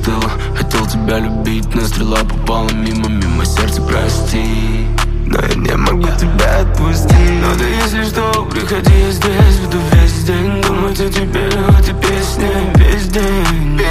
остыла. Хотел тебя любить, но стрела попала мимо, мимо сердца, прости. Но я не могу тебя отпустить. Но ты, если что, приходи, я здесь буду весь день думать о тебе, эти песни весь день.